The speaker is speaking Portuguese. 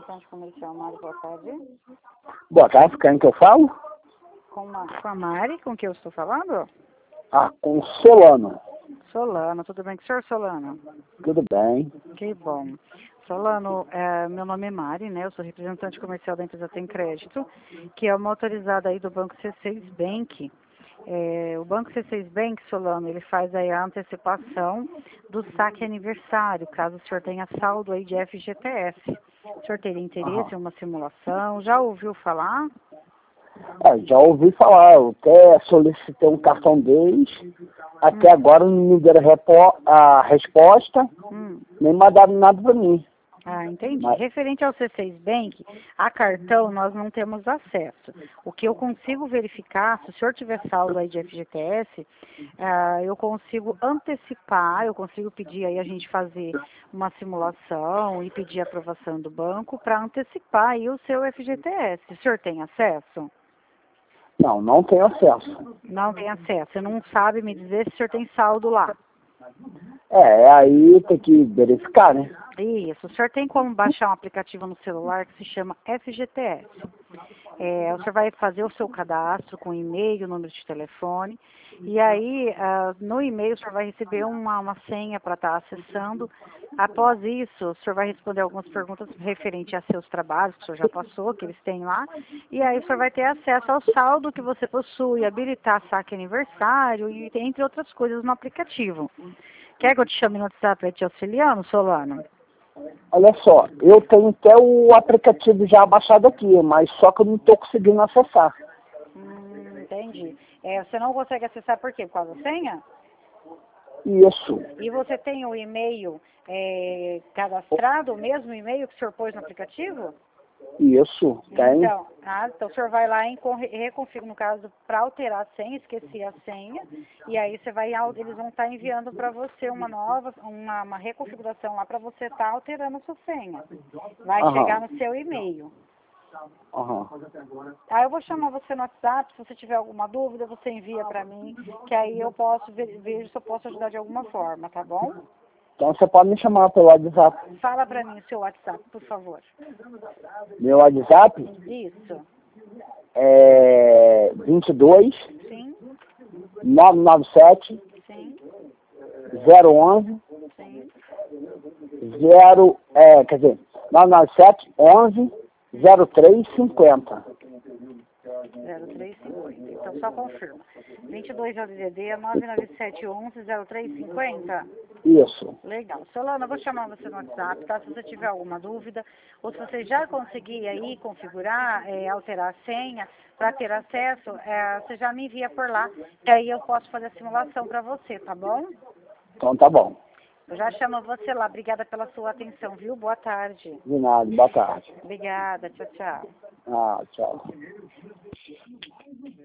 representante comercial, Mari, boa tarde. Boa tarde, com quem que eu falo? Com a Mari, com quem eu estou falando? Ah, com o Solano. Solano, tudo bem com o senhor, Solano? Tudo bem. Que bom. Solano, meu nome é Mari, né? Eu sou representante comercial da empresa Tem Crédito, que é uma autorizada aí do Banco C6 Bank. O Banco C6 Bank, Solano, ele faz aí a antecipação do saque aniversário, caso o senhor tenha saldo aí de FGTS. O senhor teria interesse em uma simulação? Já ouviu falar? Já ouvi falar, eu até solicitei um cartão deles, até agora não me deram a resposta, nem mandaram nada para mim. Ah, entendi. Referente ao C6 Bank, a cartão nós não temos acesso. O que eu consigo verificar, se o senhor tiver saldo aí de FGTS, eu consigo antecipar, eu consigo pedir aí a gente fazer uma simulação e pedir a aprovação do banco para antecipar aí o seu FGTS. O senhor tem acesso? Não, não tenho acesso. Não tem acesso. Você não sabe me dizer se o senhor tem saldo lá? Aí tem que verificar, né? Isso, o senhor tem como baixar um aplicativo no celular que se chama FGTS. O senhor vai fazer o seu cadastro com e-mail, número de telefone, e aí no e-mail o senhor vai receber uma senha para estar acessando. Após isso, o senhor vai responder algumas perguntas referentes a seus trabalhos, que o senhor já passou, que eles têm lá, e aí o senhor vai ter acesso ao saldo que você possui, habilitar saque aniversário e entre outras coisas no aplicativo. Quer que eu te chame no WhatsApp para te auxiliar, Solano? Olha só, eu tenho até o aplicativo já baixado aqui, mas só que eu não estou conseguindo acessar. Entendi. Você não consegue acessar por quê? Por causa da senha? Isso. E você tem o e-mail cadastrado, o mesmo e-mail que o senhor pôs no aplicativo? Isso, tem. Então o senhor vai lá e reconfigura, no caso, para alterar a senha, esqueci a senha, e aí eles vão estar enviando para você uma reconfiguração lá para você estar alterando a sua senha. Vai chegar no seu e-mail. Aí eu vou chamar você no WhatsApp, se você tiver alguma dúvida, você envia para mim, que aí eu posso vejo se eu posso ajudar de alguma forma, tá bom? Então você pode me chamar pelo WhatsApp. Fala para mim o seu WhatsApp, por favor. Meu WhatsApp? Isso. É 22 Sim. 997 Sim. 011 Sim. 997 11 0350. 0350. Então só confirma. 22 é o DDD, 997 11 0350. Isso. Legal. Solano, eu vou chamar você no WhatsApp, tá? Se você tiver alguma dúvida, ou se você já conseguir aí configurar, alterar a senha, para ter acesso, você já me envia por lá, que aí eu posso fazer a simulação para você, tá bom? Então tá bom. Eu já chamo você lá. Obrigada pela sua atenção, viu? Boa tarde. De nada, boa tarde. Obrigada. Tchau, tchau. Tchau.